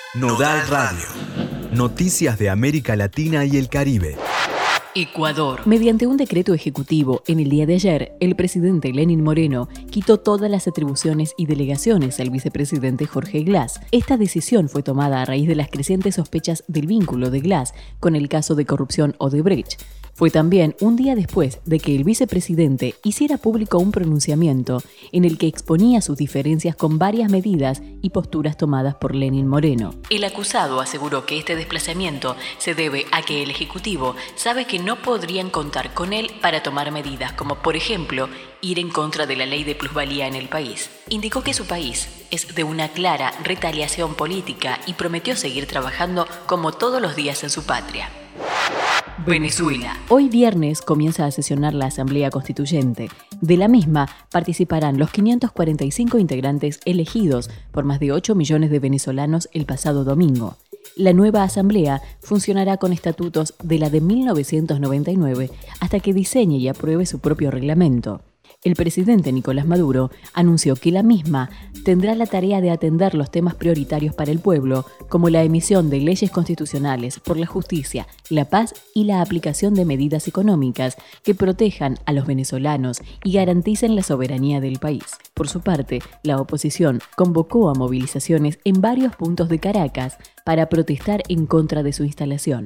Nodal Radio. Noticias de América Latina y el Caribe. Ecuador. Mediante un decreto ejecutivo, en el día de ayer, el presidente Lenín Moreno quitó todas las atribuciones y delegaciones al vicepresidente Jorge Glass. Esta decisión fue tomada a raíz de las crecientes sospechas del vínculo de Glass con el caso de corrupción Odebrecht. Fue también un día después de que el vicepresidente hiciera público un pronunciamiento en el que exponía sus diferencias con varias medidas y posturas tomadas por Lenín Moreno. El acusado aseguró que este desplazamiento se debe a que el Ejecutivo sabe que no podrían contar con él para tomar medidas como, por ejemplo, ir en contra de la ley de plusvalía en el país. Indicó que su país es de una clara retaliación política y prometió seguir trabajando como todos los días en su patria. Venezuela. Hoy viernes comienza a sesionar la Asamblea Constituyente. De la misma participarán los 545 integrantes elegidos por más de 8 millones de venezolanos el pasado domingo. La nueva asamblea funcionará con estatutos de la de 1999 hasta que diseñe y apruebe su propio reglamento. El presidente Nicolás Maduro anunció que la misma tendrá la tarea de atender los temas prioritarios para el pueblo, como la emisión de leyes constitucionales por la justicia, la paz y la aplicación de medidas económicas que protejan a los venezolanos y garanticen la soberanía del país. Por su parte, la oposición convocó a movilizaciones en varios puntos de Caracas para protestar en contra de su instalación.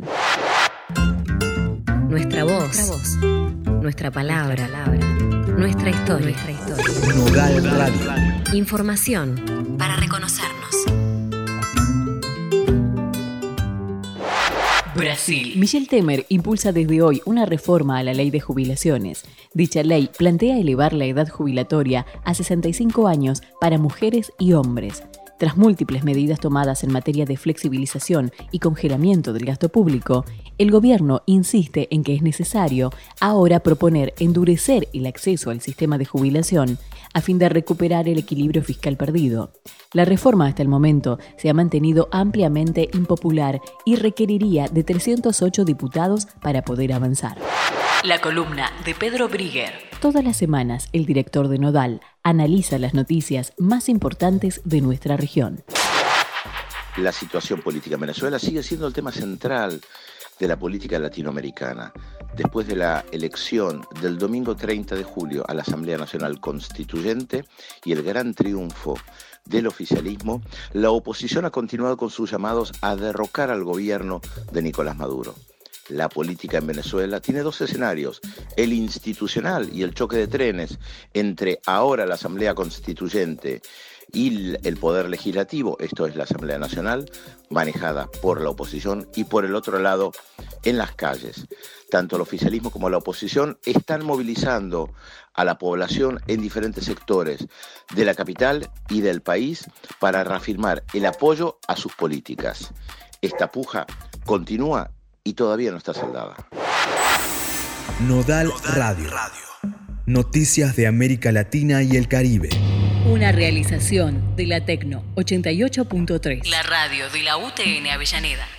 Nuestra voz. Nuestra palabra. Nuestra historia. Nodal Radio. Información para reconocernos. Brasil. Michel Temer impulsa desde hoy una reforma a la ley de jubilaciones. Dicha ley plantea elevar la edad jubilatoria a 65 años para mujeres y hombres. Tras múltiples medidas tomadas en materia de flexibilización y congelamiento del gasto público, el gobierno insiste en que es necesario ahora proponer endurecer el acceso al sistema de jubilación a fin de recuperar el equilibrio fiscal perdido. La reforma hasta el momento se ha mantenido ampliamente impopular y requeriría de 308 diputados para poder avanzar. La columna de Pedro Briguer. Todas las semanas, el director de Nodal analiza las noticias más importantes de nuestra región. La situación política en Venezuela sigue siendo el tema central de la política latinoamericana. Después de la elección del domingo 30 de julio a la Asamblea Nacional Constituyente y el gran triunfo del oficialismo, la oposición ha continuado con sus llamados a derrocar al gobierno de Nicolás Maduro. La política en Venezuela tiene dos escenarios, el institucional y el choque de trenes entre ahora la Asamblea Constituyente y el Poder Legislativo, esto es la Asamblea Nacional, manejada por la oposición, y por el otro lado, en las calles. Tanto el oficialismo como la oposición están movilizando a la población en diferentes sectores de la capital y del país para reafirmar el apoyo a sus políticas. Esta puja continúa y todavía no está saldada. Nodal Radio. Noticias de América Latina y el Caribe. Una realización de la Tecno 88.3. La radio de la UTN Avellaneda.